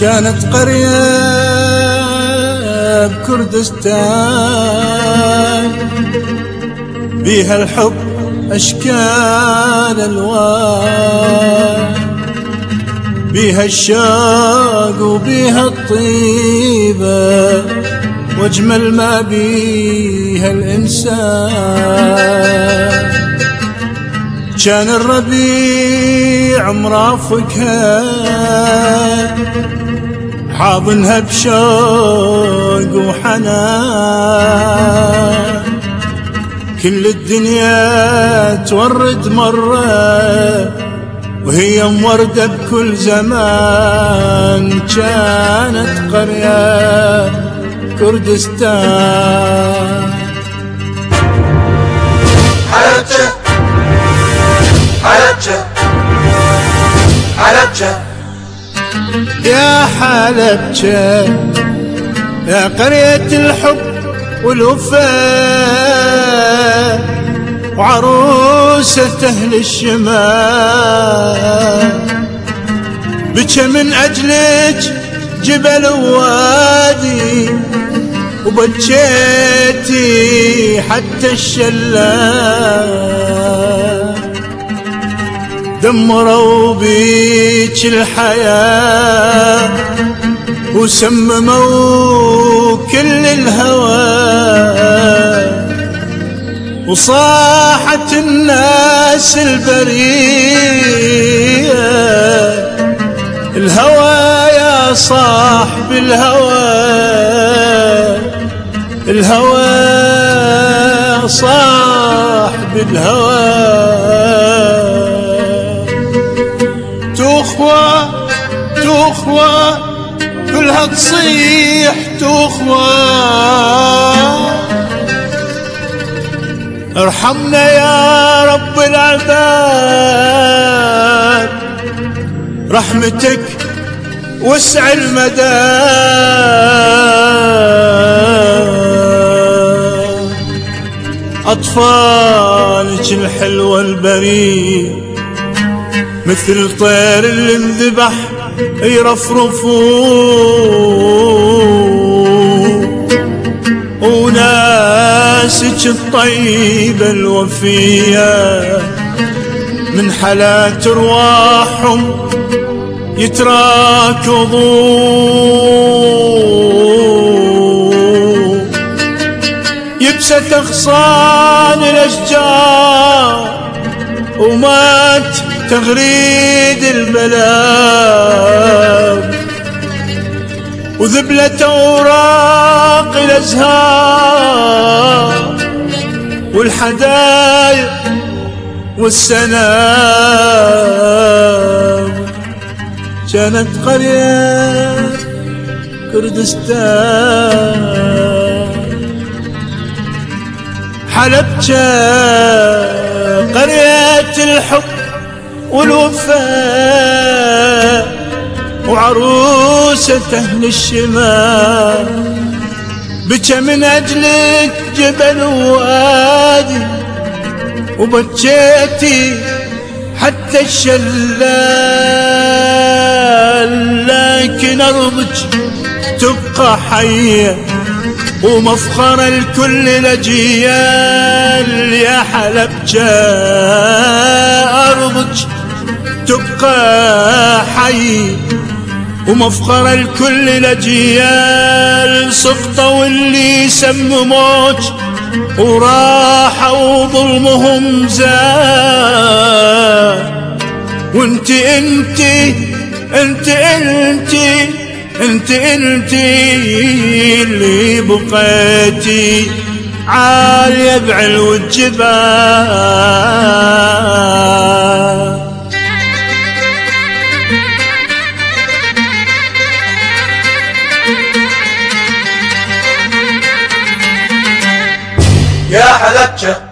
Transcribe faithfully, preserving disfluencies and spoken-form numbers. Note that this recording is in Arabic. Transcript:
كانت قرية بكردستان بيها الحب أشكال ألوان، بيها الشوق وبيها الطيبة واجمل ما بيها الإنسان. كان الربيع مرافقها حاضنها بشوق وحنان، كل الدنيا تورد مرة وهي موردة بكل زمان. كانت قرية كردستان. حلبجة حلبجة حلبجة يا حلبجة يا قرية الحب والوفاء وعروسة أهل الشمال، بكى من أجلك جبل ووادي وبكيتي حتى الشلال، دمروا بيك الحياة وسمموا كل الهوى، وصاحت الناس البرية الهوى يا صاحب الهوى، الهوى صاحب الهوى. تخوى تخوى كلها تصيح تخوى، ارحمنا يا رب العباد، رحمتك وسع المدى. أطفالك الحلوة البريء مثل طير اللي انذبح يرفرفون، وناسك الطيبة الوفية من حالات ارواحهم يتراكضون، يبست اغصان الاشجار ومات تغريد البلاد، وذبلت اوراق الازهار والحدايق والسنام. كانت قرية كردستان. حلبجة قرية الحب والوفاء وعروسة أهل الشمال، بكى من أجلك جبل ووادي وبكيتي حتى الشلال، لكن أرضك تبقى حية ومفخرة لكل الأجيال. يا حلبجة أرضك تبقى حي ومفخرة لكل الأجيال، سقطوا واللي سمموك وراحوا ظلمهم زاد، وانت انت انت انت انت انت اللي بقيتي عالية بعلو الجبال. يا حلبجة